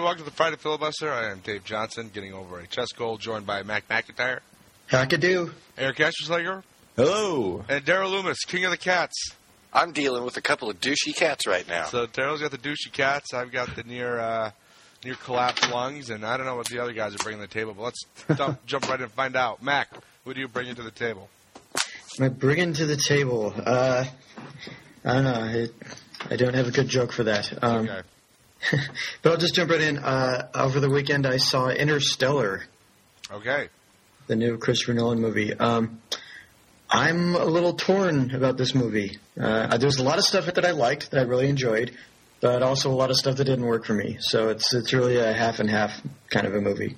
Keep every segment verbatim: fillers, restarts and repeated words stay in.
welcome to the Friday Filibuster. I am Dave Johnson, getting over a chest cold, joined by Mac McIntyre. Hackadoo. Eric Asherslager. Hello. And Daryl Loomis, King of the Cats. I'm dealing with a couple of douchey cats right now. So Daryl's got the douchey cats. I've got the near uh, near collapsed lungs, and I don't know what the other guys are bringing to the table, but let's dump, jump right in and find out. Mac, what do you bring into the table? I bring into the table. Uh, I don't know. It, I don't have a good joke for that. Um, okay. But I'll just jump right in. Uh, over the weekend, I saw Interstellar. Okay. The new Christopher Nolan movie. Um, I'm a little torn about this movie. Uh, there's a lot of stuff that I liked, that I really enjoyed, but also a lot of stuff that didn't work for me. So it's it's really a half and half kind of a movie.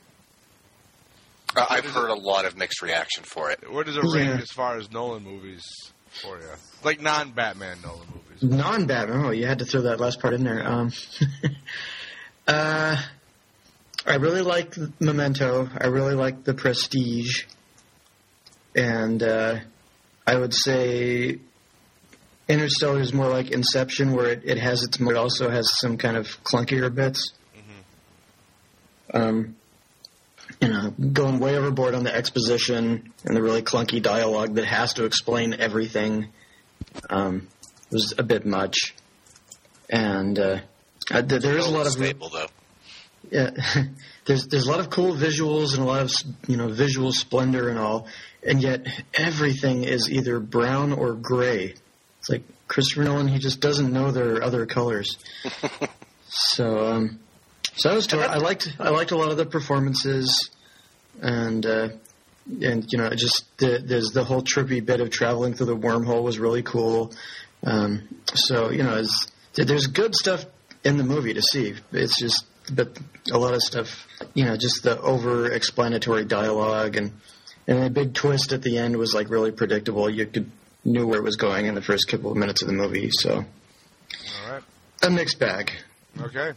Uh, I've heard a lot of mixed reaction for it. Where does it rank Yeah. as far as Nolan movies for you? Like non-Batman Nolan movies. Non-Batman. Oh, you had to throw that last part in there. Um, uh, I really like Memento. I really like The Prestige. And uh, I would say Interstellar is more like Inception, where it, it has its, it also has some kind of clunkier bits. Mm-hmm. Um, you know, going way overboard on the exposition and the really clunky dialogue that has to explain everything um, was a bit much. And uh, uh, there, there is a lot of stable though. Yeah, there's there's a lot of cool visuals and a lot of you know visual splendor and all, and yet everything is either brown or gray. It's like Christopher Nolan; he just doesn't know there are other colors. so, um, so I was torn. I liked I liked a lot of the performances, and uh, and you know just the, there's the whole trippy bit of traveling through the wormhole was really cool. Um, so you know, it's, there's good stuff in the movie to see. It's just. But a lot of stuff, you know, just the over-explanatory dialogue and and the big twist at the end was like really predictable. You could knew where it was going in the first couple of minutes of the movie. So, all right, a mixed bag. Okay,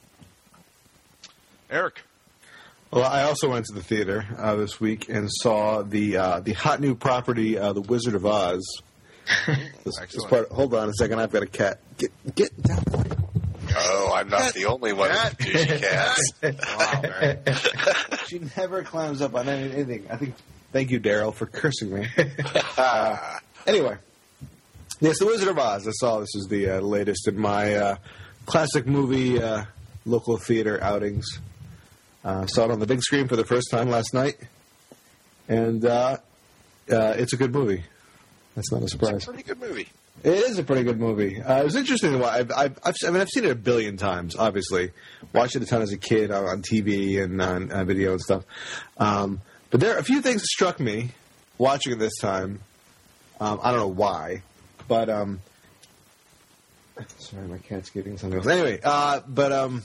Eric. Well, I also went to the theater uh, this week and saw the uh, the hot new property, uh, The Wizard of Oz. this, this part, hold on a second, I've got a cat. Get get down. Oh, I'm not the only one with douchey cats. Wow, man. She never climbs up on anything. I think. Thank you, Daryl, for cursing me. uh, anyway, yes, The Wizard of Oz. I saw this is the uh, latest in my uh, classic movie uh, local theater outings. Uh, saw it on the big screen for the first time last night, and uh, uh, it's a good movie. That's not a surprise. It's a pretty good movie. It is a pretty good movie. Uh, it was interesting to watch. I've, I've, I've, I mean, I've seen it a billion times, obviously. Watched it a ton as a kid on, on T V and on uh, video and stuff. Um, but there are a few things that struck me watching it this time. Um, I don't know why, but um, sorry, my cat's getting something else. Anyway, uh, but um,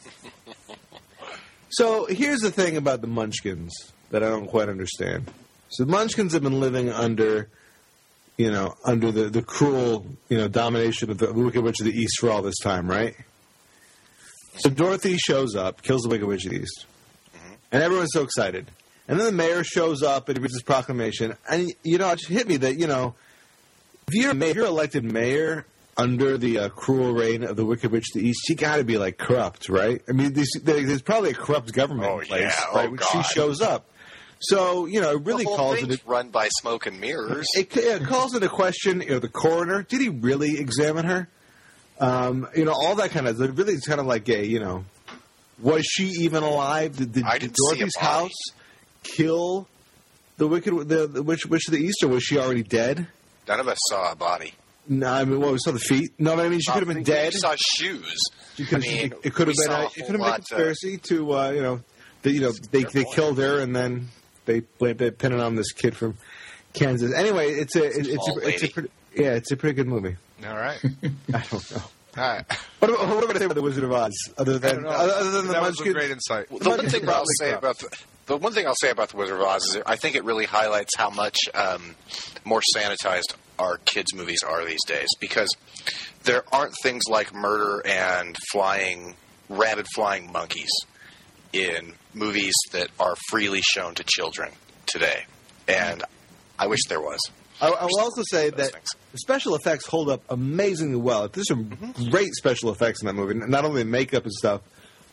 so here's the thing about the Munchkins that I don't quite understand. So the Munchkins have been living under. You know, under the, the cruel, you know, domination of the Wicked Witch of the East for all this time, right? So Dorothy shows up, kills the Wicked Witch of the East, mm-hmm. and everyone's so excited. And then the mayor shows up and he reads his proclamation, and, you know, it just hit me that, you know, if you're, if you're elected mayor under the uh, cruel reign of the Wicked Witch of the East, you got to be, like, corrupt, right? I mean, there's, there's probably a corrupt government oh, in place, yeah. right, oh, when God. she shows up. So, you know, it really the whole calls thing's it a, run by smoke and mirrors. It, it calls into question, you know, the coroner. Did he really examine her? Um, you know, all that kind of. It really is kind of like a, you know, was she even alive? Did, did, I did didn't see a Dorothy's body. house kill the wicked, the, the witch, witch of the East, or was she already dead? None of us saw a body. No, I mean, well, we saw the feet. No, but I mean, she could have been dead. We saw shoes. She could, I mean, it, it could have we been. saw A, a it could have whole been a lot, conspiracy to, uh, you know, the, you know, they they point. killed her and then. They blamed it, pinning on this kid from Kansas. Anyway, it's a it's, it's a it's a pretty, yeah, it's a pretty good movie. All right. I don't know. All right. What about, what about I say about the Wizard of Oz? Other than other than the that was a Munchkins? great insight. Well, the one thing I'll say Crap. about the, the one thing I'll say about the Wizard of Oz is I think it really highlights how much um, more sanitized our kids' movies are these days, because there aren't things like murder and flying rabid flying monkeys in movies that are freely shown to children today, and I wish there was. I, I will also say that things. the special effects hold up amazingly well. There's some Mm-hmm. great special effects in that movie, not only the makeup and stuff,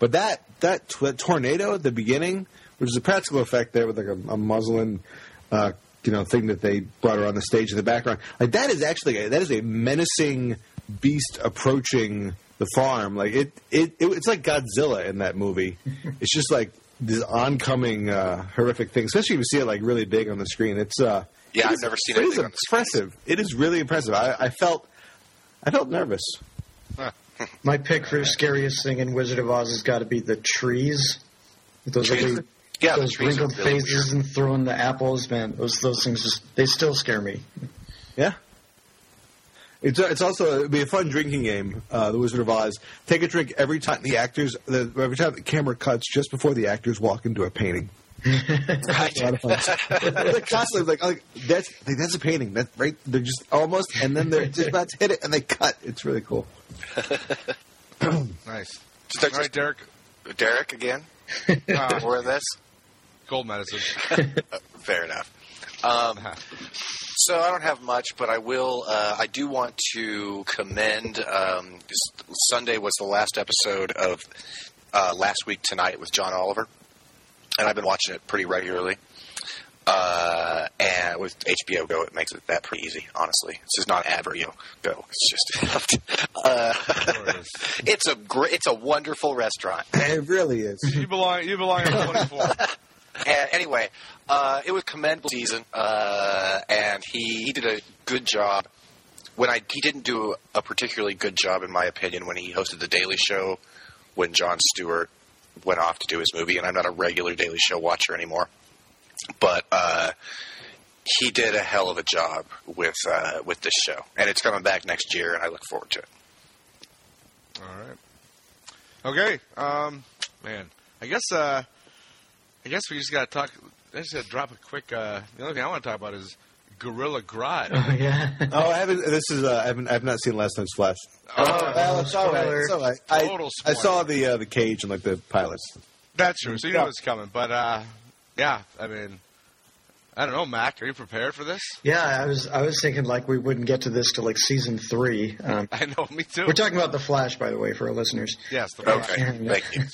But that that, t- that tornado at the beginning, which is a practical effect there with like a, a muslin, uh, you know, thing that they brought around the stage in the background, like that is actually a, that is a menacing beast approaching the farm. Like it, it, it it's like Godzilla in that movie. It's just like this oncoming uh, horrific thing, especially if you see it like really big on the screen. It's uh, Yeah, it I've is, never seen it. anything It on is the screen. impressive. It is really impressive. I, I felt, I felt nervous. My pick for scariest thing in Wizard of Oz has got to be the trees. Those Trees ugly, are- yeah, the those trees are wrinkled really faces and throwing the apples, man. Those those things just they still scare me. Yeah. It's it's also it'd be a fun drinking game. Uh, the Wizard of Oz. Take a drink every time the actors, the, every time the camera cuts, just before the actors walk into a painting. It's a lot of fun. They're constantly like, like that's like, that's a painting. That's right. They're just almost, and then they're just about to hit it, and they cut. It's really cool. Nice. Just- All right, Derek. Derek again? Uh, More of this? cold medicine. Uh, fair enough. Um, so I don't have much, but I will. Uh, I do want to commend. Um, this- Sunday was the last episode of uh, Last Week Tonight with John Oliver, and I've been watching it pretty regularly. Uh, and with H B O Go, it makes it that pretty easy. Honestly, it's just not ad for you. Go. It's just. uh, it is. it's a great. It's a wonderful restaurant. It really is. You belong. You belong in twenty-four. And anyway, uh, it was a commendable season, uh, and he, he did a good job. When I he didn't do a particularly good job, in my opinion, when he hosted the Daily Show, when Jon Stewart went off to do his movie, and I'm not a regular Daily Show watcher anymore. But uh, he did a hell of a job with uh, with this show, and it's coming back next year, and I look forward to it. All right. Okay. Um, man, I guess. Uh, I guess we just got to talk. I just got to drop a quick. Uh, the only thing I want to talk about is Gorilla Grodd. Oh yeah. Oh, I haven't. This is. Uh, I haven't. I've not seen last night's Flash. Oh, well, it's all right. spoiler. It's all right. I, Total I spoiler. saw the uh, the cage and like the pilots. That's true. So you Yeah. know it's coming. But uh, yeah, I mean, I don't know, Mac. Are you prepared for this? Yeah, I was I was thinking like we wouldn't get to this till like season three. Um, I know. Me too. we're talking about the Flash, by the way, for our listeners. Yes. The Okay, Yeah. thank you.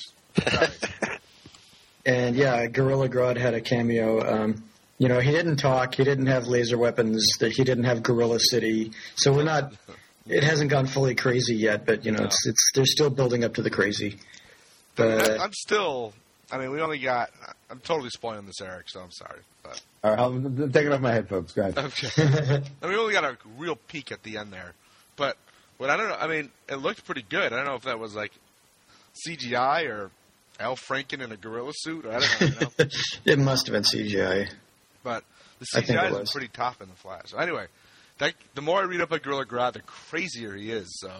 And yeah, Gorilla Grodd had a cameo. Um, you know, he didn't talk. He didn't have laser weapons. That he didn't have Gorilla City. So we're not. It hasn't gone fully crazy yet, but you know, No. it's it's they're still building up to the crazy. I, But I'm still. I mean, we only got. I'm totally spoiling this, Eric. So I'm sorry. But All right, I'm, I'm taking off my headphones. Go ahead. okay. I mean, we only got a real peek at the end there. But what I don't know. I mean, it looked pretty good. I don't know if that was like C G I or Al Franken in a gorilla suit. Or I don't know. You know? it must have been C G I. But the I think C G I it is was. pretty tough in the Flash. So anyway, that, the more I read up on Gorilla Grodd, the crazier he is. So,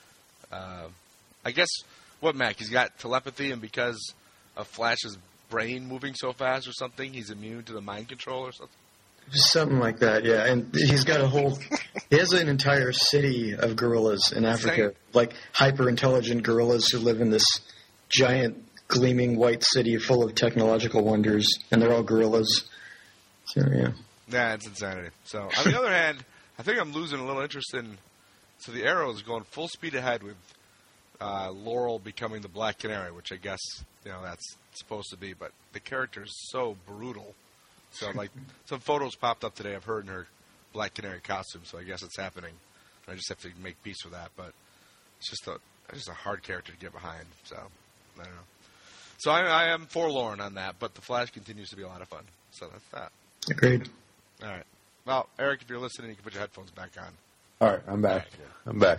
uh, I guess what Mac? He's got telepathy, and because of Flash's brain moving so fast or something, he's immune to the mind control or something. Something like that, yeah. And he's got a whole. He has an entire city of gorillas in Africa, Insane. like hyper intelligent gorillas who live in this giant gleaming white city full of technological wonders, and they're all gorillas. So yeah. Yeah, it's insanity. So on the other hand, I think I'm losing a little interest in. So the Arrow is going full speed ahead with uh, Laurel becoming the Black Canary, which I guess you know that's supposed to be, but the character is so brutal. So like some photos popped up today of her in her Black Canary costume, so I guess it's happening. I just have to make peace with that, but it's just a it's just a hard character to get behind. So I don't know. So I, I am forlorn on that, but the Flash continues to be a lot of fun. So that's that. Agreed. All right. Well, Eric, if you're listening, you can put your headphones back on. All right, I'm back. I'm back.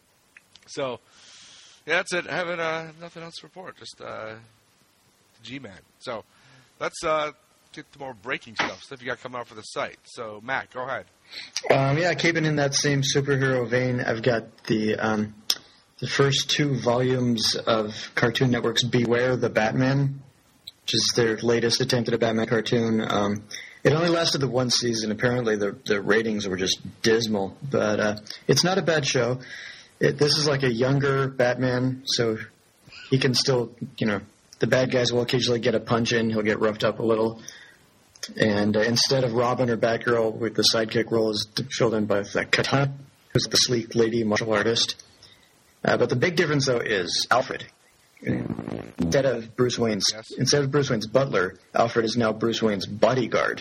So, yeah, that's it. I haven't uh, nothing else to report. Just uh, G-Man. So, let's uh, get to more breaking stuff. Stuff you got coming out for the site. So, Matt, go ahead. Um, yeah, keeping in that same superhero vein, I've got the um, the first two volumes of Cartoon Network's Beware the Batman, which is their latest attempt at a Batman cartoon. Um, it only lasted the one season. Apparently, the the ratings were just dismal, but uh, it's not a bad show. It, this is like a younger Batman, so he can still, you know, the bad guys will occasionally get a punch in. He'll get roughed up a little. And uh, instead of Robin or Batgirl, with the sidekick role is filled in by uh, Katana, who's the sleek lady martial artist. Uh, but the big difference, though, is Alfred. Instead of Bruce Wayne's, Yes. instead of Bruce Wayne's butler, Alfred is now Bruce Wayne's bodyguard.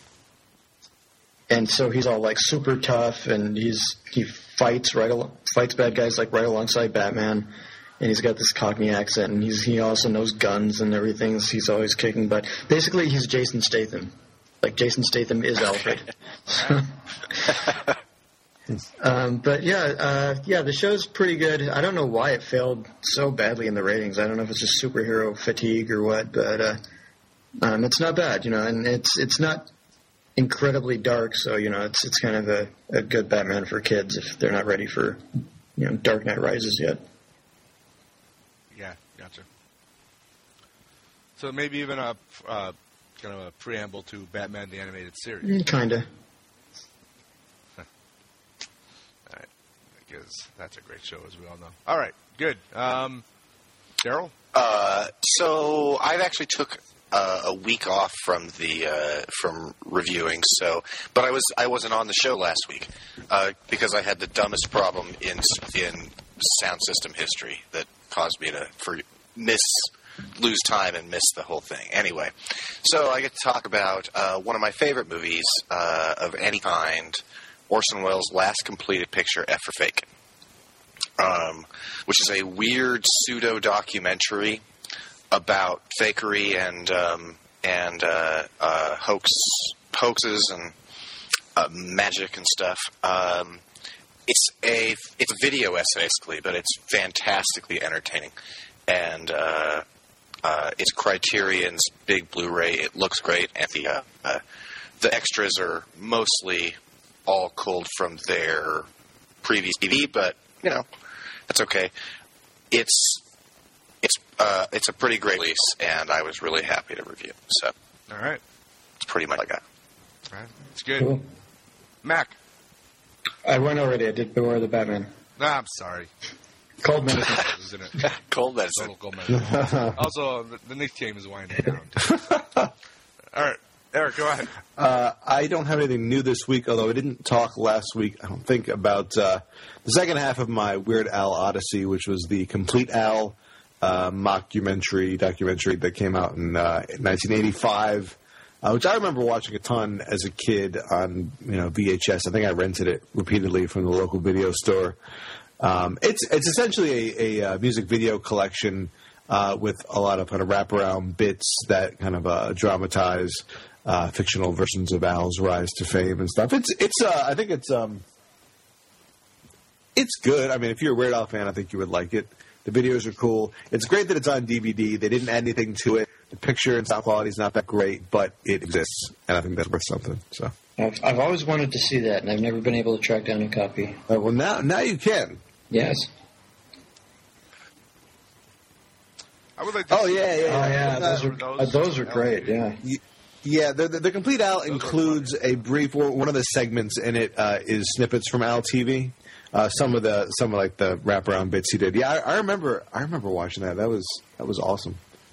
And so he's all like super tough, and he's he fights right al- fights bad guys like right alongside Batman, and he's got this Cockney accent, and he's he also knows guns and everything. So he's always kicking butt. Basically, he's Jason Statham. Like Jason Statham is Alfred. um, but yeah, uh, yeah, the show's pretty good. I don't know why it failed so badly in the ratings. I don't know if it's just superhero fatigue or what, but uh, um, it's not bad, you know, and it's it's not incredibly dark, so you know it's it's kind of a, a good Batman for kids if they're not ready for you know Dark Knight Rises yet. Yeah, gotcha. So maybe even a uh, kind of a preamble to Batman the Animated Series. Mm, kinda. All right, because that's a great show, as we all know. All right, good. Um, Daryl? Uh, so I've actually took uh, a week off from the uh, from reviewing. So, but I was I wasn't on the show last week uh, because I had the dumbest problem in in sound system history that caused me to for miss lose time and miss the whole thing. Anyway, so I get to talk about uh, one of my favorite movies uh, of any kind, Orson Welles' last completed picture, F for Fake. Um, which is a weird pseudo documentary about fakery and um, and uh, uh, hoax hoaxes and uh, magic and stuff. Um, it's a it's a video essay basically, but it's fantastically entertaining, and uh, uh, it's Criterion's big Blu-ray. It looks great, and the uh, uh, the extras are mostly all culled from their previous T V, but you know. That's okay. It's it's uh, it's a pretty great release, and I was really happy to review. So, All right. it's pretty much like that. All right. It's good. Cool. Mac? I went already. I did Beware the Batman. Nah, I'm sorry. Cold Medicine. Isn't it? Cold medicine. Total gold medal. Also, the, the Knicks game is winding down. All right. Eric, go ahead. Uh, I don't have anything new this week, although I didn't talk last week, I don't think, about uh, the second half of my Weird Al Odyssey, which was the Complete Al uh, mockumentary documentary that came out in uh, nineteen eighty-five, uh, which I remember watching a ton as a kid on you know V H S. I think I rented it repeatedly from the local video store. Um, it's it's essentially a, a, a music video collection uh, with a lot of kind of wraparound bits that kind of uh, dramatize Uh, fictional versions of Al's rise to fame and stuff. It's it's. Uh, I think it's um, it's good. I mean, if you're a Weird Al fan, I think you would like it. The videos are cool. It's great that it's on D V D. They didn't add anything to it. The picture and sound quality is not that great, but it exists, and I think that's worth something. So, I've, I've always wanted to see that, and I've never been able to track down a copy. uh, well, now now you can. Yes. I would like to Oh see- yeah, yeah. Oh yeah, Uh, those are uh, those are great. Yeah. Yeah, the, the, the Complete Al are includes a brief. One of the segments in it uh, is snippets from Al T V. Uh, some of the some of like the wraparound bits he did. Yeah, I, I remember. I remember watching that. That was that was awesome.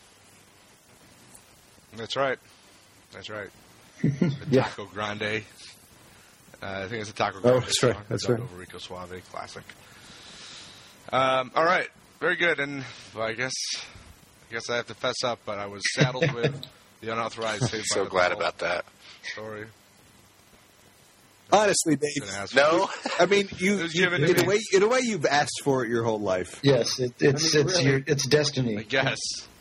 That's right. That's right. The Yeah. Taco Grande. Uh, I think it's a Taco Oh, Grande. that's right, song. that's Dubbed right. Over Rico Suave, classic. Um, all right, very good. And well, I guess I guess I have to fess up, but I was saddled with the unauthorized Saved by So the glad Bell about that. story. Honestly, Dave. Been asked No, I mean, you, It was you given to in a me. way in a way you've asked for it your whole life. Yes, it, it's I mean, it's really. your it's destiny. I guess.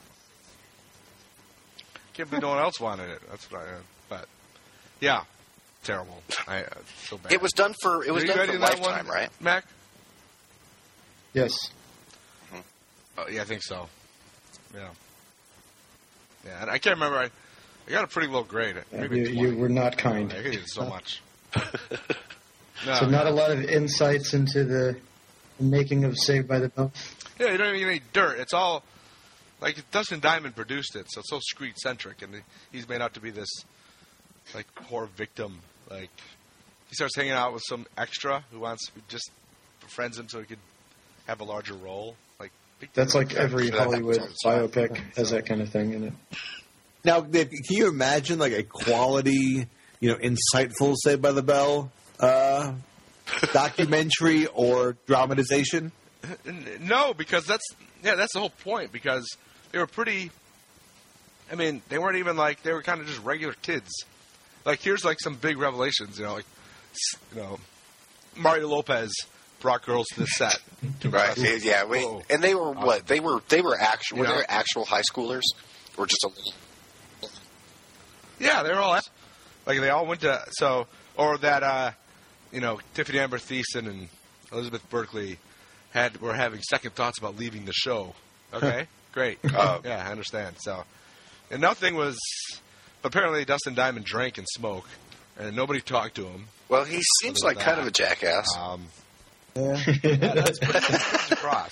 Can't believe no one else wanted it. That's what I. Uh, but yeah, terrible. I uh, so bad. it was done for it was Are you done ready for in that Lifetime, one, right? Mac? Yes. Oh, yeah, I think so. Yeah. Yeah, and I can't remember. I, I got a pretty low grade. Maybe You, twenty. you were not kind. I hated it so much. No, So not a lot of insights into the making of Saved by the Bell. yeah, you don't even need dirt. It's all like Dustin Diamond produced it, so it's so street centric, and he's made out to be this like poor victim. Like he starts hanging out with some extra who wants who just befriends him so he could have a larger role. Like big That's deal. like every Sure, that Hollywood happens. biopic has that kind of thing in it. Now, Dave, can you imagine like a quality, you know, insightful Saved by the Bell uh, documentary or dramatization? N- No, because that's Yeah, that's the whole point, because they were pretty. I mean, they weren't even like they were kind of just regular kids. Like here's like some big revelations, you know, like you know, Mario Lopez brought girls to the set. Right? Yeah, we, and they were what? They were they were actual. Were You know? they actual high schoolers, or just a little? Yeah, they were all like they all went to so or that uh, you know Tiffany Amber Thiessen and Elizabeth Berkley had were having second thoughts about leaving the show. Okay, great. Oh. Yeah, I understand. So, and nothing was. Apparently, Dustin Diamond drank and smoked, and nobody talked to him. Well, he seems Other like than kind that. of a jackass. Um, Yeah. yeah, that's pretty comes across.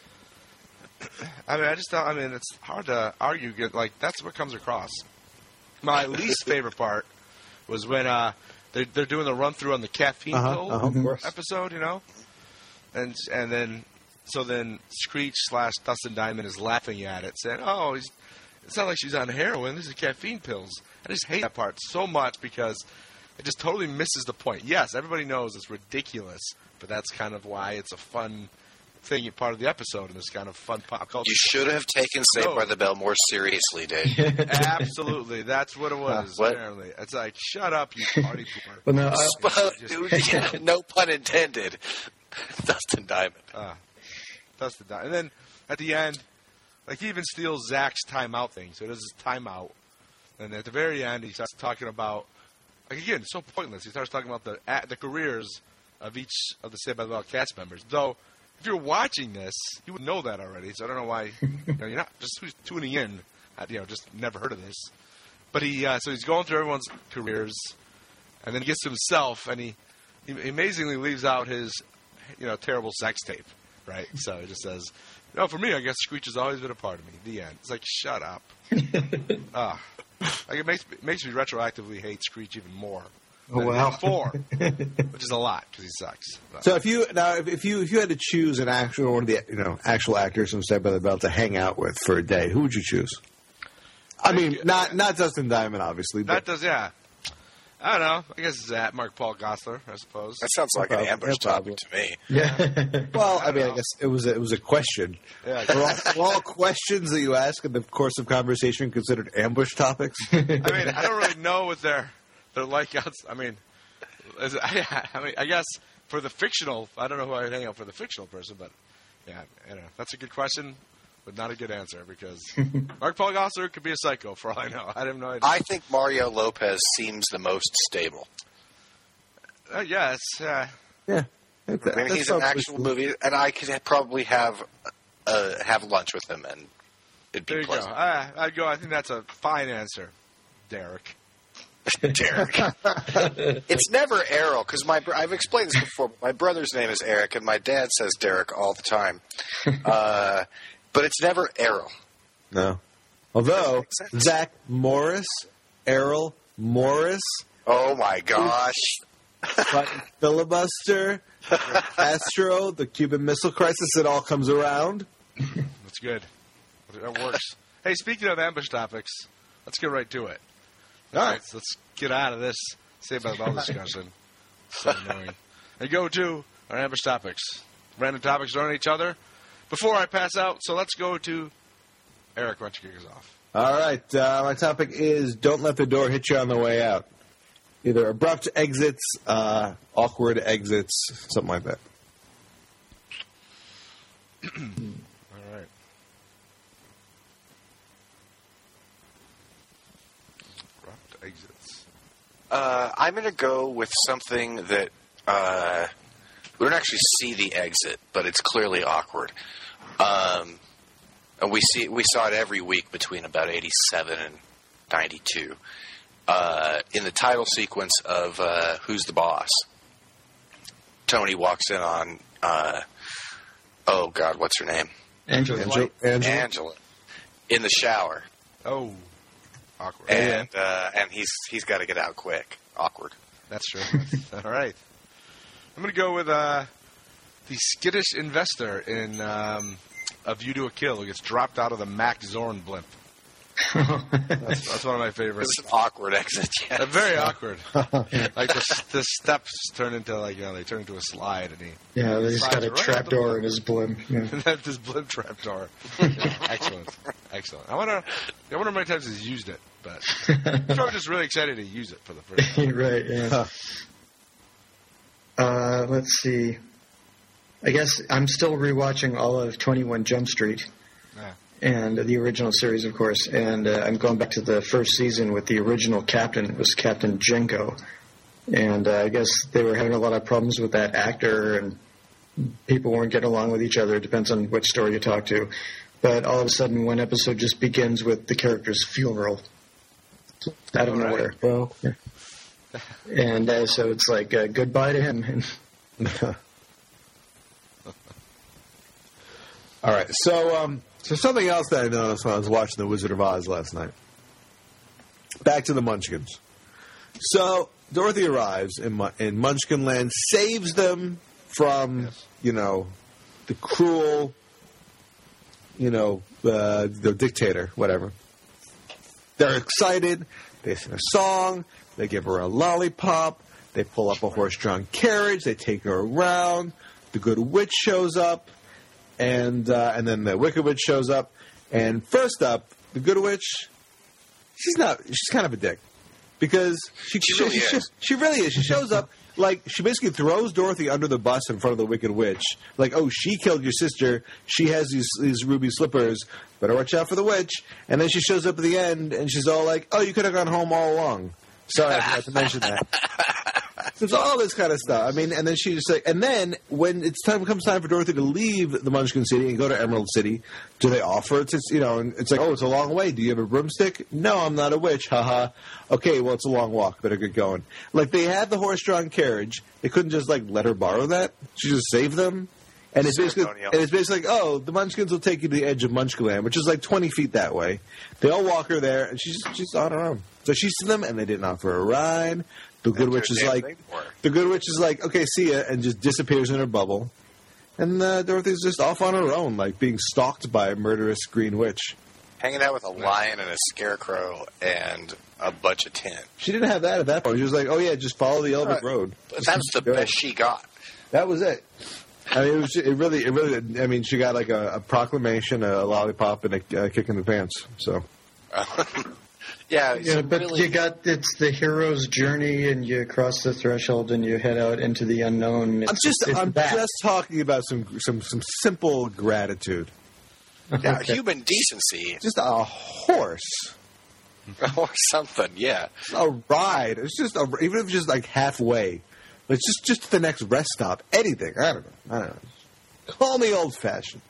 I mean, I just don't. I mean, it's hard to argue. get- Like that's what comes across. My least favorite part was when uh, they're, they're doing the run through on the caffeine Uh-huh, pill uh-huh, of course. episode, you know, and and then so then Screech slash Dustin Diamond is laughing at it, saying, "Oh, he's, it's not like she's on heroin. This is caffeine pills." I just hate that part so much because it just totally misses the point. Yes, everybody knows it's ridiculous, but that's kind of why it's a fun thing, part of the episode, and this kind of fun pop culture. You should have taken Saved No. by the Bell more seriously, Dave. Absolutely, that's what it was. What? Apparently, it's like, shut up, you party pooper. Well, no, I, Well, Just- dude, no pun intended. Dustin Diamond. Uh, that's the di- and then at the end, like he even steals Zach's timeout thing. So he does his timeout, and at the very end, he starts talking about, like again, it's so pointless. He starts talking about the at, the careers of each of the Saved by the Bell cast members. Though, if you're watching this, you would know that already. So I don't know why you know, you're not just who's tuning in. uh, You know, just never heard of this. But he, uh, so he's going through everyone's careers, and then he gets to himself, and he, he amazingly leaves out his, you know, terrible sex tape, right? So he just says, "No, for me, I guess Screech has always been a part of me." The end. It's like, shut up. Ah, like it makes it makes me retroactively hate Screech even more. Oh, than wow. Before, which is a lot because he sucks. But- So if you now if, if you if you had to choose an actual one of the you know actual actors from Saved by the Bell to hang out with for a day, who would you choose? I mean, not not Dustin Diamond, obviously. that But does, yeah. I don't know. I guess it's that Mark Paul Gosselaar, I suppose. That sounds like an problem. ambush No problem. topic to me. yeah. well, I mean, I know. guess it was a, it was a question. Yeah, Were all, were all questions that you ask in the course of conversation considered ambush topics? I mean, I don't really know what they're they're like. outs- I mean, is it, I mean, I guess for the fictional, I don't know who I would hang out for the fictional person, but yeah, you know, that's a good question, but not a good answer because Mark Paul Gosselaar could be a psycho for all I know. I have no idea. I think Mario Lopez seems the most stable. Uh, yeah, it's uh, Yeah, I mean, he's an actual movie, and I could ha- probably have uh, have lunch with him, and it'd be there you go. pleasant. I, I'd go. I think that's a fine answer, Derek. Derek. It's never Errol because my br- I've explained this before. But my brother's name is Eric, and my dad says Derek all the time. Uh, but it's never Errol. No. Although Doesn't make sense. Zach Morris, Errol Morris, Oh my gosh! fucking filibuster, Castro, the Cuban Missile Crisis, it all comes around. That's good. That works. Hey, speaking of ambush topics, let's get right to it. All right. Let's, let's get out of this Saved by the Bell discussion. So annoying. And go to our ambush topics. Random topics on each other. Before I pass out, so let's go to Eric. Why don't you kick us off? All right. Uh, my topic is don't let the door hit you on the way out. Either abrupt exits, uh, awkward exits, something like that. All right. Abrupt exits. Uh, I'm going to go with something that uh, we don't actually see the exit, but it's clearly awkward. Um, and we see we saw it every week between about eighty-seven and ninety-two. Uh, in the title sequence of uh, Who's the Boss, Tony walks in on, uh, oh God, what's her name? Angela. Angela, Angela? Angela, in the shower, Oh, awkward. and uh, and he's he's got to get out quick. Awkward. That's true. All right. I'm going to go with uh, the skittish investor in um, A View to a Kill who gets dropped out of the Mac Zorn blimp. That's, that's one of my favorites. It's an awkward exit. Yeah. Uh, very awkward. Like the, the steps turn into like you know they turn into a slide, and he Yeah, they just slides got a right trap up the door blimp. in his blimp. Yeah. That's his blimp trap door. Yeah, excellent, excellent. I wonder, I wonder how many times he's used it, but I'm probably just really excited to use it for the first time. Right, yeah. Uh, let's see. I guess I'm still rewatching all of twenty-one Jump Street. Yeah. And the original series, of course. And uh, I'm going back to the first season with the original captain. It was Captain Jenko. And uh, I guess they were having a lot of problems with that actor, and people weren't getting along with each other. It depends on which story you talk to. But all of a sudden, one episode just begins with the character's funeral. Out of All right. nowhere. Well, Yeah. And uh, so it's like uh, goodbye to him. all right. So, um, so something else that I noticed when I was watching The Wizard of Oz last night. Back to the Munchkins. So Dorothy arrives in Mun- in Munchkin Land, saves them from Yes. you know the cruel, you know, uh, the dictator, whatever. They're excited. They sing a song. They give her a lollipop. They pull up a horse-drawn carriage. They take her around. The Good Witch shows up, and uh, and then the Wicked Witch shows up. And first up, the Good Witch, she's not. She's kind of a dick because she She really she, is. she really is. She shows up like she basically throws Dorothy under the bus in front of the Wicked Witch. Like, oh, she killed your sister. She has these these ruby slippers. Better watch out for the witch. And then she shows up at the end, and she's all like, "Oh, you could have gone home all along." Sorry, I forgot to mention that. So it's all this kind of stuff. I mean, and then she just like, and then when it's time comes time for Dorothy to leave the Munchkin City and go to Emerald City, do they offer it? To, you know, and it's like, oh, it's a long way. Do you have a broomstick? No, I'm not a witch. Haha. Okay, well, it's a long walk. Better get going. Like they had the horse-drawn carriage. They couldn't just like let her borrow that. She just saved them. And it's basically, Ceremonial. and it's basically like, oh, the Munchkins will take you to the edge of Munchkinland, which is like twenty feet that way. They all walk her there, and she's she's on her own. So she sees them, and they didn't offer her a ride. The Good Don't do Witch a is damn like, thing for her. the Good Witch is like, okay, see ya, and just disappears in her bubble. And uh, Dorothy's just off on her own, like being stalked by a murderous green witch. Hanging out with a lion and a scarecrow and a bunch of tin. She didn't have that at that point. She was like, oh yeah, just follow the Elvic Right. Road. But that's the Go ahead. best she got. That was it. I mean, it was. It really. It really. I mean, she got like a, a proclamation, a lollipop, and a uh, kick in the pants. So yeah, Yeah, so but really, you got it's the hero's journey, and you cross the threshold, and you head out into the unknown. It's, I'm just. it's I'm that. just talking about some some some simple gratitude. yeah, Okay. human decency Just a horse, or something. Yeah, a ride. It's just a, even if it's just like halfway. It's just just to the next rest stop. Anything. I don't know. I don't know. Call me old fashioned.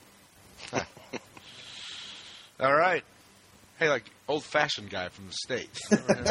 All right. Hey, like old-fashioned guy from the States.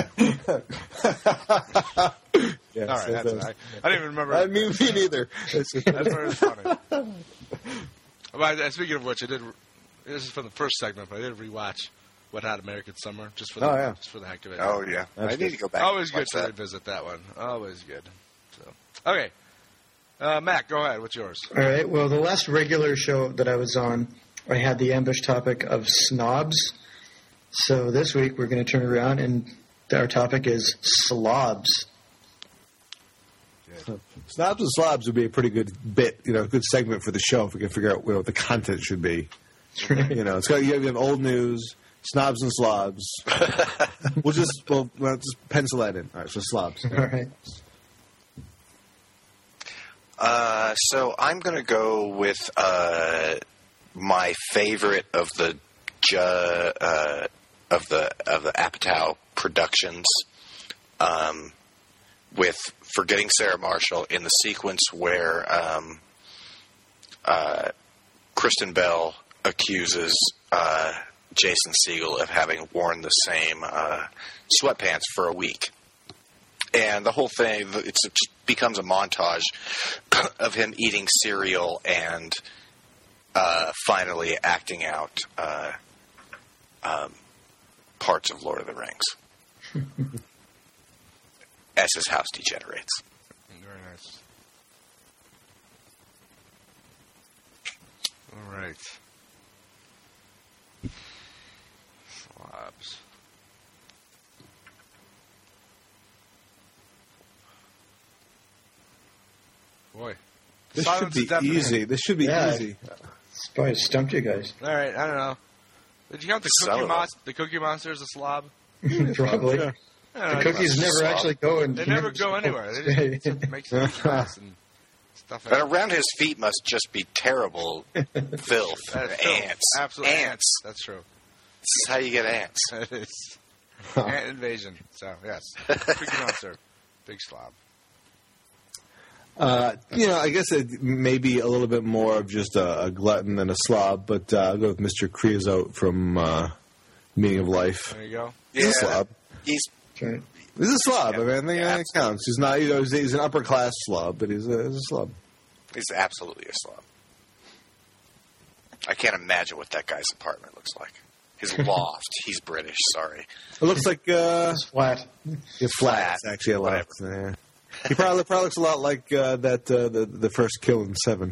Yes, All right, that's it. I, I didn't even remember. I mean, me neither. It's just- That's very funny. But, uh, speaking of which, I did. This is from the first segment, but I did rewatch What Hot American Summer just for the Oh, yeah. just for the heck of it. oh yeah. That's I need good. to go back. Always and good watch to that. revisit that one. Always good. So okay, uh, Mac, go ahead. What's yours? All right. Well, the last regular show that I was on, I had the ambush topic of snobs. So this week we're going to turn around, and our topic is slobs. Snobs and slobs would be a pretty good bit, you know, a good segment for the show if we can figure out what the content should be. You know, it's got you have old news, snobs and slobs. we'll just we'll, we'll just pencil that in. All right, so slobs. All right. Uh, so I'm going to go with uh, my favorite of the ju- uh, of the of the Apatow productions, um, with Forgetting Sarah Marshall in the sequence where um, uh, Kristen Bell accuses uh, Jason Segel of having worn the same uh, sweatpants for a week. And the whole thing, it's, it just becomes a montage of him eating cereal and uh, finally acting out uh, um, parts of Lord of the Rings as his house degenerates. Very nice. All right. Slobs. slobs. Boy. This Silence should be is deafening. easy. This should be Yeah. easy. It's probably stumped you guys. All right, I don't know. Did you count the Some cookie, of them. mon- the cookie monster as a slob? Probably. Sure. I don't The know, cookies it's- never slob. actually go and They never go anywhere. They just, just make some mess and stuff. And around his feet must just be terrible filth. That is true. Ants. Absolutely. Ants. That's true. This is how you get ants. That is ant invasion. So yes, cookie monster, big slob. Uh, you know, I guess it may be a little bit more of just a, a glutton than a slob, but uh, I'll go with Mister Creosote from uh, Meaning of Life. There you go. He's a slob. He's That's right. He's a slob. I mean, I think Yeah, that counts. He's not, you know, he's, he's an upper class slob, but he's a, he's a slob. he's absolutely a slob. I can't imagine what that guy's apartment looks like. His loft. He's British. Sorry. It looks like uh, It's flat. it's flat. It's actually a lot. Yeah. He probably, probably looks a lot like uh, that uh, the the first kill in Seven.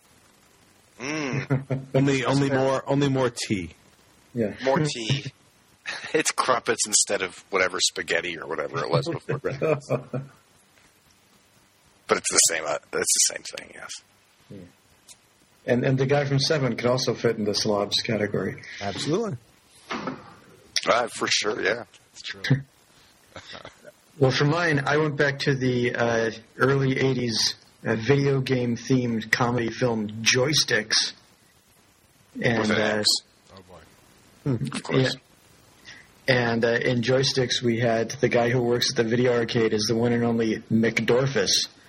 Mm, Only only more only more tea. Yeah. more tea. It's crumpets instead of whatever spaghetti or whatever it was before. But it's the same. Uh, it's the same thing. Yes. And and the guy from Seven could also fit in the slobs category. Absolutely. Uh, for sure. Yeah. It's true. Well, for mine, I went back to the uh, early eighties uh, video game themed comedy film Joysticks. And With an uh, X, Oh boy. of course. yeah. And uh, in Joysticks, we had the guy who works at the video arcade is the one and only McDorfus.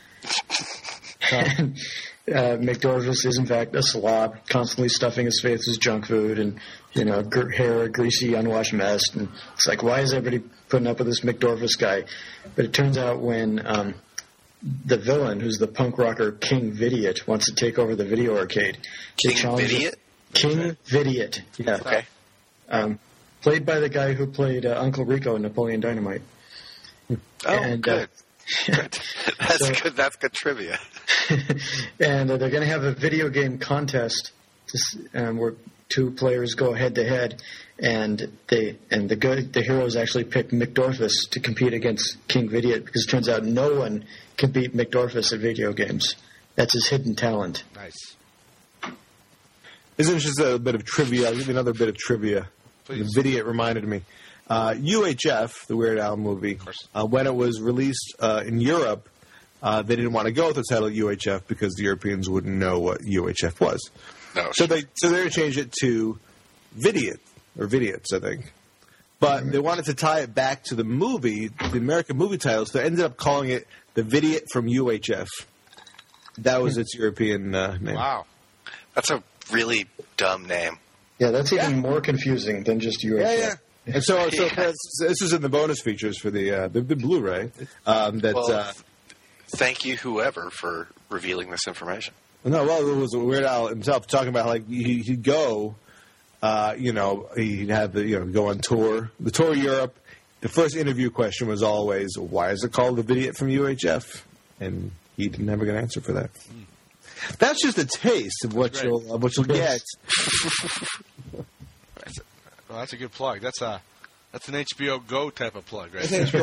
And uh, McDorfus is, in fact, a slob, constantly stuffing his face with junk food and, you know, gr- hair, greasy, unwashed mess. And it's like, why is everybody putting up with this McDorfus guy? But it turns out when um, the villain, who's the punk rocker King Vidiot, wants to take over the video arcade, they King challenge him- Vidiot? King Vidiot, yeah. Okay. Um, played by the guy who played uh, Uncle Rico in Napoleon Dynamite. Oh, And, uh, good. Good. That's So- good. That's good trivia. and uh, they're going to have a video game contest to, s- um, where two players go head to head, and they and the good the heroes actually pick McDorfus to compete against King Vidiot because it turns out no one can beat McDorfus at video games. That's his hidden talent. Nice. Isn't it just a bit of trivia? I'll give you another bit of trivia. Please. The video reminded me. Uh, U H F, the Weird Al movie, course. uh, when it was released uh, in Europe, uh, they didn't want to go with the title U H F because the Europeans wouldn't know what U H F was. No. So they so they changed it to Vidiot, or Vidiots, I think. But they wanted to tie it back to the movie, the American movie title, so they ended up calling it The Vidiot from U H F. That was its European uh, name. Wow. That's a really dumb name. Yeah, that's even more confusing than just U H F. Yeah, yeah. And so, so Yeah. this is in the bonus features for the uh, the, the Blu-ray. Um, that Well, uh, Thank you, whoever, for revealing this information. no, well, it was Weird Al himself talking about like he, he'd go, uh, you know, he'd have the you know go on tour, the tour of Europe. The first interview question was always, "Why is it called the Vidiot from U H F?" And he didn't have a good answer for that. That's just a taste of what Great. you'll of what you'll get. That's a, well, that's a good plug. That's a that's an H B O Go type of plug, right? It's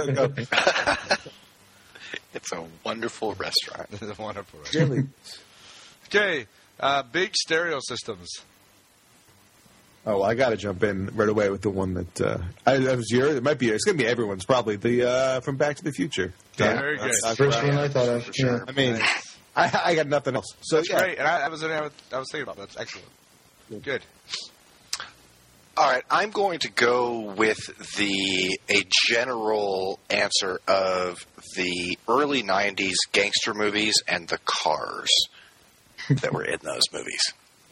It's a wonderful restaurant. This is wonderful. Right? really Okay, uh, big stereo systems. Oh, I got to jump in right away with the one that uh, I, that was your. It might be. It's going to be everyone's. Probably the uh, from Back to the Future. Yeah, very good. that's- First one I thought of. For sure. Yeah. I mean, Nice. I, I got nothing else. So That's yeah. great, and I, I was I was I was thinking about that. That's excellent. Good. All right, I'm going to go with the a general answer of the early nineties gangster movies and the cars that were in those movies.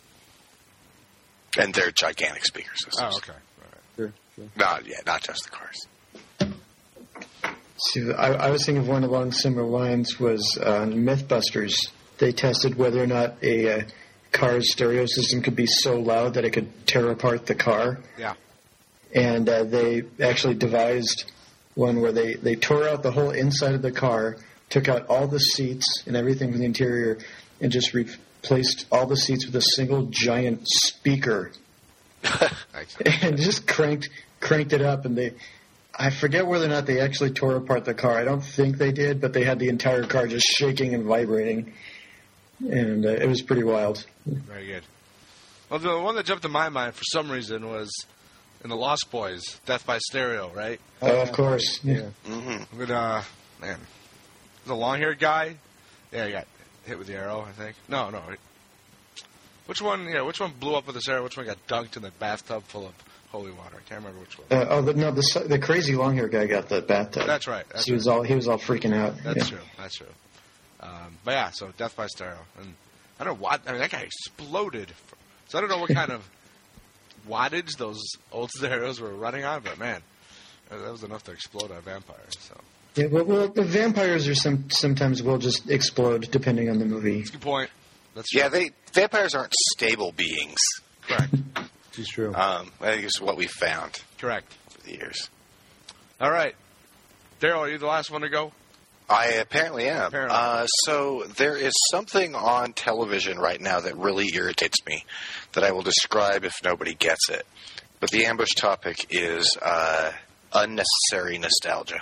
And their gigantic speaker systems. Oh, okay. All right. Sure, sure. Not, yeah, not just the cars. See, I, I was thinking of one along similar lines was uh, MythBusters. They tested whether or not a uh, car's stereo system could be so loud that it could tear apart the car. Yeah. And uh, they actually devised one where they, they tore out the whole inside of the car, took out all the seats and everything from the interior, and just replaced all the seats with a single giant speaker and just cranked cranked it up, and they. I forget whether or not they actually tore apart the car. I don't think they did, but they had the entire car just shaking and vibrating, and uh, it was pretty wild. Very good. Well, the one that jumped in my mind for some reason was in the Lost Boys, Death by Stereo, right? Oh, of course. Yeah. Mm-hmm. With uh, man, the long-haired guy. Yeah, he got hit with the arrow, I think. No, no. Which one? Yeah, which one blew up with this arrow? Which one got dunked in the bathtub full of holy water? I can't remember which one. Uh, oh, the, no, the the crazy long hair guy got the bathtub. That's right. That's he was right. all he was all freaking out. That's yeah. true. That's true. Um, but yeah, so Death by Stereo, and I don't know what. I mean, that guy exploded. So I don't know what kind of wattage those old stereos were running on, but man, that was enough to explode a vampire. So Yeah, well, well, the vampires are some sometimes will just explode depending on the movie. that's a good point. That's true. Yeah, they vampires aren't stable beings. correct. It's true. Um, I think it's what we found Correct. over the years. All right, Daryl, are you the last one to go? I apparently am. Apparently. Uh, so there is something on television right now that really irritates me that I will describe if nobody gets it. But the ambush topic is uh, unnecessary nostalgia.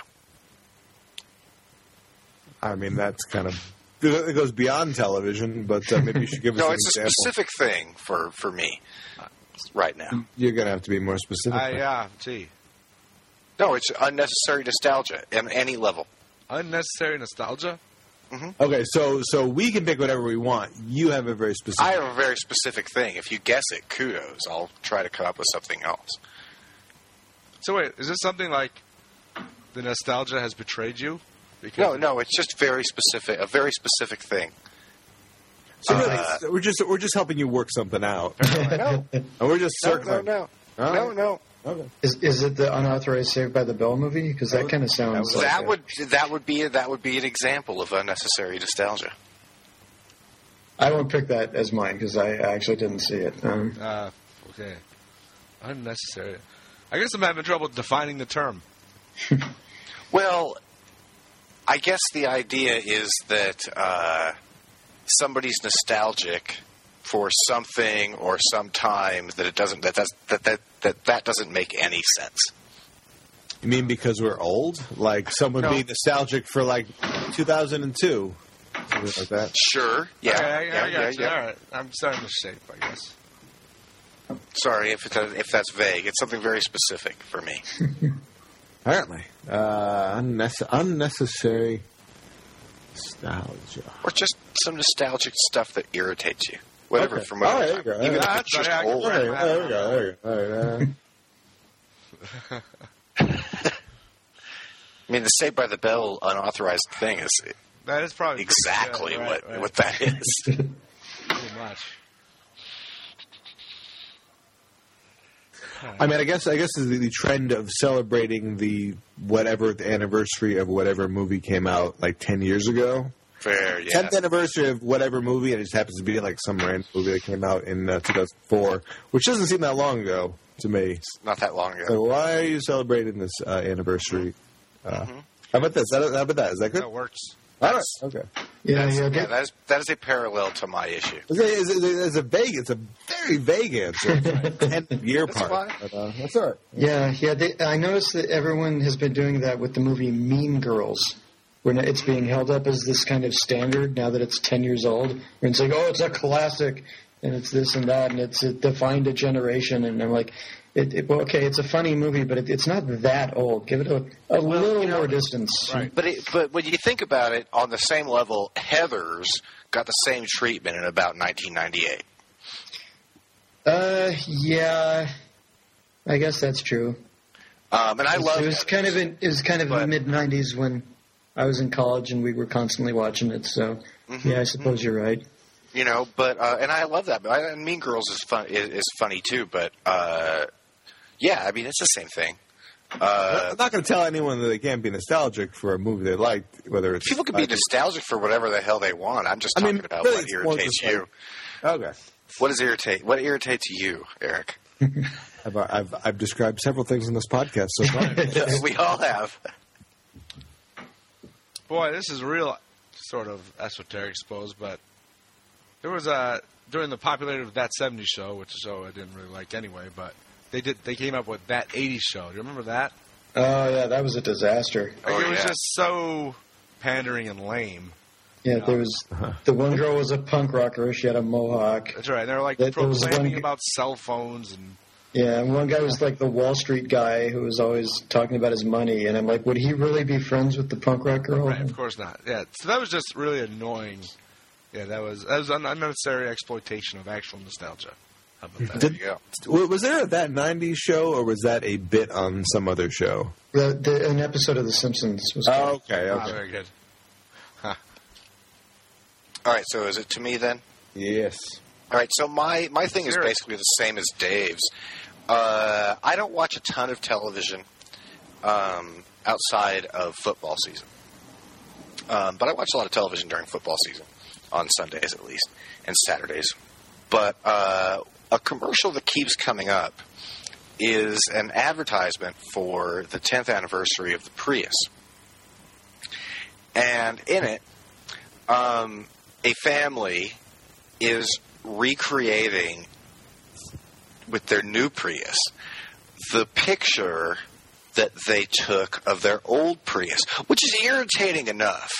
I mean, that's kind of it goes beyond television, but uh, maybe you should give us No, an it's a example. specific thing for, for me right now. You're going to have to be more specific. I yeah. Gee, No, it's unnecessary nostalgia on any level. unnecessary nostalgia. Okay, so so we can pick whatever we want. You have a very specific. I have a very specific thing. If you guess it, kudos. I'll try to come up with something else. So wait, is this something like the nostalgia has betrayed you? Because No, no, it's just very specific. A very specific thing. so really, uh, we're just we're just helping you work something out, No, and we're just no, no, circling. no, All no, right. no. Okay. Is is it the unauthorized Saved by the Bell movie? Because that kind of sounds like That it. would that would be that would be an example of unnecessary nostalgia. I won't pick that as mine because I actually didn't see it. Um, Uh, okay. Unnecessary. I guess I'm having trouble defining the term. Well, I guess the idea is that uh, somebody's nostalgic for something or some time that it doesn't that does, that, that that that doesn't make any sense. You mean because we're old? Like someone No. being nostalgic for like two thousand two, something like that. Sure, yeah, Okay, I, yeah, I yeah, got you. yeah. All right. I'm starting to shape, I guess. Sorry if it's if that's vague. It's something very specific for me. Apparently, uh, unnecess- unnecessary nostalgia. Or just some nostalgic stuff that irritates you. Whatever, Okay. from whatever All right, time. there you go. Even All if right. it's just That's- old. Right. Okay, there we go. There we go. All right, uh, I mean, the Saved by the Bell unauthorized thing is That is probably exactly yeah, right, what right. what that is. Pretty much. I mean, I guess I guess the, the trend of celebrating the whatever the anniversary of whatever movie came out like ten years ago. Fair, yeah. tenth anniversary of whatever movie, and it just happens to be like some random movie that came out in uh, two thousand four, which doesn't seem that long ago to me. Not that long ago. So why are you celebrating this uh, anniversary? Uh, How about this? How about that? Is that good? That works. All right. Okay. yeah, yeah, Yeah, that- that is that is a parallel to my issue. It's a, it's a, it's a vague. It's a very vague answer. Ten year That's part. fine. But, uh, that's all right. yeah, yeah. They, I noticed that everyone has been doing that with the movie Mean Girls, when it's being held up as this kind of standard now that it's ten years old. And it's like, oh, it's a classic, and it's this and that, and it's it defined a generation. And I'm like, it, it, well, okay, it's a funny movie, but it, it's not that old. Give it a, a little you know, more distance. Right. But it, but when you think about it, on the same level, Heathers got the same treatment in about nineteen ninety-eight. Uh, yeah, I guess that's true. Um, and I love It was Heathers. kind of in, it was kind of But- mid nineties when I was in college and we were constantly watching it. So Mm-hmm. yeah, I suppose you're right. You know, but uh, and I love that. But I, and Mean Girls is fun is, is funny too. But uh, yeah, I mean it's the same thing. Uh, I'm not going to tell anyone that they can't be nostalgic for a movie they liked, whether it's people can be nostalgic for whatever the hell they want. I'm just I talking mean, about really, what it's more irritates just you. like- Okay. What does irritate? What irritates you, Eric? I've, I've I've described several things in this podcast so far. We all have. Boy, this is real sort of esoteric, I suppose, but there was a during the popularity of That seventies Show, which is a show I didn't really like anyway, but they did they came up with That eighties Show. Do you remember that? Oh, yeah, that was a disaster. Like, Oh, it was yeah. just so pandering and lame. Yeah, there was the one girl was a punk rocker. She had a mohawk. That's right. And they're like There- there was proclaiming one- about cell phones and Yeah, and one guy was like the Wall Street guy who was always talking about his money. And I'm like, would he really be friends with the punk rock girl? right, of course not. Yeah, so that was just really annoying. Yeah, that was that was an unnecessary exploitation of actual nostalgia. How about that? There you go. W- Was there that nineties show, or was that a bit on some other show? The, the, an episode of The Simpsons was. Oh, okay, Ah, okay. very good. Huh. All right, so is it to me then? Yes. All right, so my, my thing is Sure. basically the same as Dave's. Uh, I don't watch a ton of television um, outside of football season. Um, but I watch a lot of television during football season, on Sundays at least, and Saturdays. But uh, a commercial that keeps coming up is an advertisement for the tenth anniversary of the Prius. And in it, um, a family is recreating with their new Prius the picture that they took of their old Prius, which is irritating enough.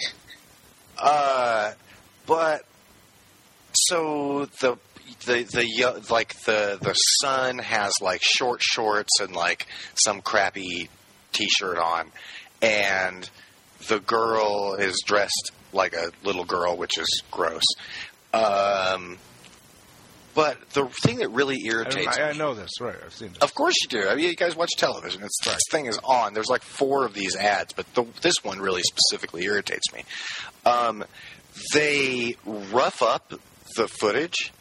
Uh, but so the the the yo- like the the son has like short shorts and like some crappy t-shirt on, and the girl is dressed like a little girl, which is gross. Um, but the thing that really I, irritates I, I me, know this, right? I've seen this. of course you do. I mean, you guys watch television. It's, This thing is on. There's like four of these ads, but the, this one really specifically irritates me. Um, they rough up the footage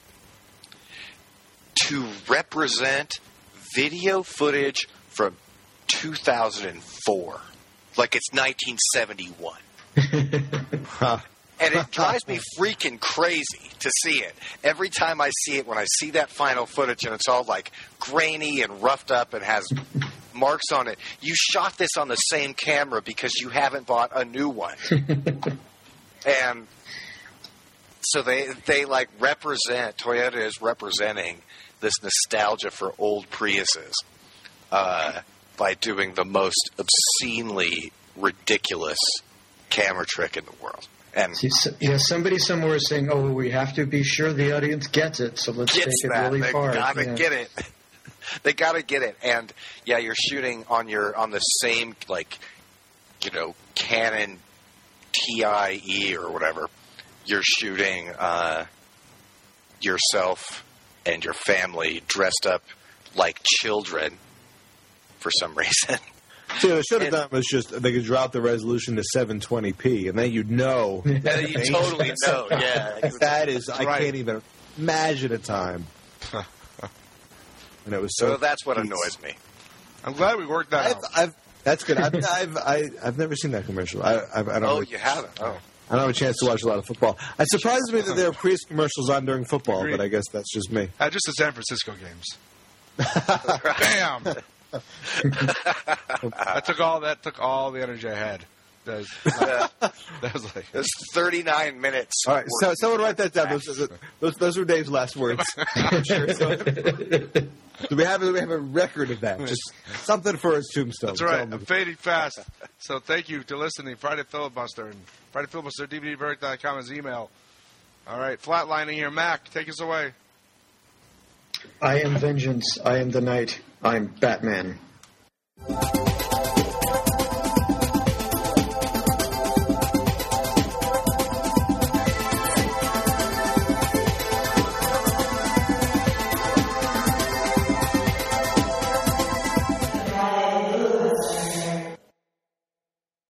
to represent video footage from two thousand four, like it's nineteen seventy-one. Huh. And it drives me freaking crazy to see it. Every time I see it, when I see that final footage and it's all like grainy and roughed up and has marks on it, you shot this on the same camera because you haven't bought a new one. And so they they like represent, Toyota is representing this nostalgia for old Priuses uh, by doing the most obscenely ridiculous camera trick in the world. And See, so- yeah, somebody somewhere is saying, "Oh, we have to be sure the audience gets it, so let's gets take it that. really They far." gotta Yeah. get it. They gotta get it. And yeah, you're shooting on your on the same like you know Canon T I E or whatever. You're shooting uh, yourself and your family dressed up like children for some reason. See, what they should have And- done was just they could drop the resolution to seven twenty p, and then you'd know. Yeah, you totally know. Yeah, That is, I Right. can't even imagine a time. And it was so. so that's what annoys me. I'm glad we worked that I've, out. I've, that's good. I've, I've, I, I've never seen that commercial. I, I've, I don't. Oh, really- you haven't? Oh. I don't have a chance to watch a lot of football. It surprises me that there are Prius commercials on during football, Agreed. but I guess that's just me. Uh, just the San Francisco games. Bam! that took all that took all the energy I had. That was, that was like It's thirty-nine minutes. All right, so someone write that down. Those, those, those were Dave's last words. Do we have do we have a record of that? Just something for his tombstone. that's right. Tell I'm him. fading fast. So thank you to listening. Friday Filibuster and Friday Filibuster D V D Verdict dot com is email. All right, flatlining here, Mac. Take us away. I am vengeance. I am the night. I'm Batman.